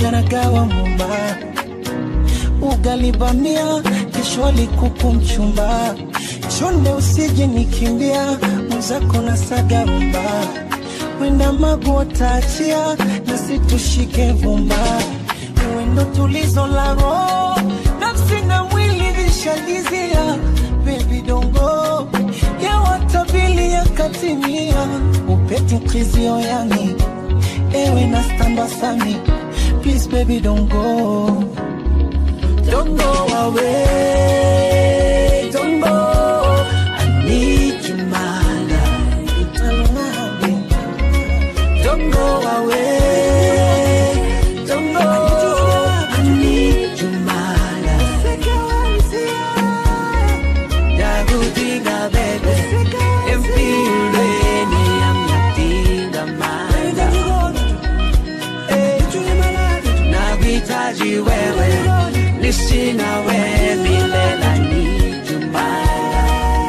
Nagawa mumba ugali bamia kishwali kuku mchumba chonde usije nikimbia mzako na saga rumba wenda magota achia na situshike vumba wendo tulizo la roho nafsi na mwili vishagizia baby dongo ya watabili ya katimia upeti krizio yani ewe na stamba sami. Please, baby, don't go. Don't go away. Don't go. I need you, my love. Don't go away. Don't go. I need you, my love. Dagudiga, baby. And feel any, I'm not dinga, my love. Nahitaji wewe, nisina wewe milele nijumbaya.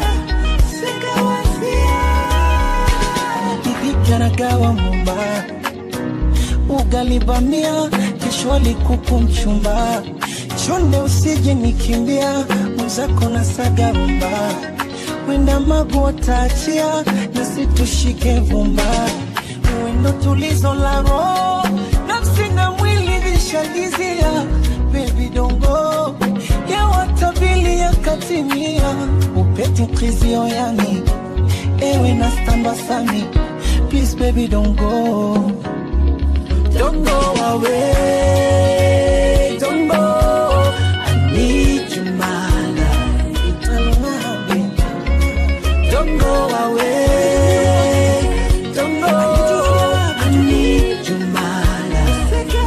Nipika nagawa mumba ugali bamia kishwali kuku mchumba chonde usije nikimbia mzako na saga rumba wenda magota achia na situshike vumba wendo tulizo la roho nafsi na mwili vishagizia baby dongo ya watabili ya katimia upeti krizio yani ewe na stamba sami. Please baby don't go away, don't go. I need you my love. Don't go away, don't go. I need you my love.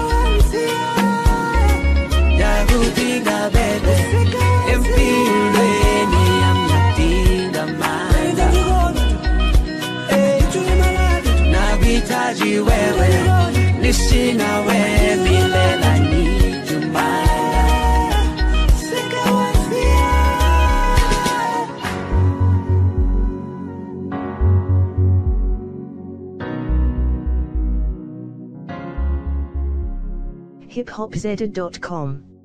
Dagudiga baby, and feel any I'm not dinga my love. Nahitaji wewe, nisina wewe milele nijumbaya. hiphopzedda.com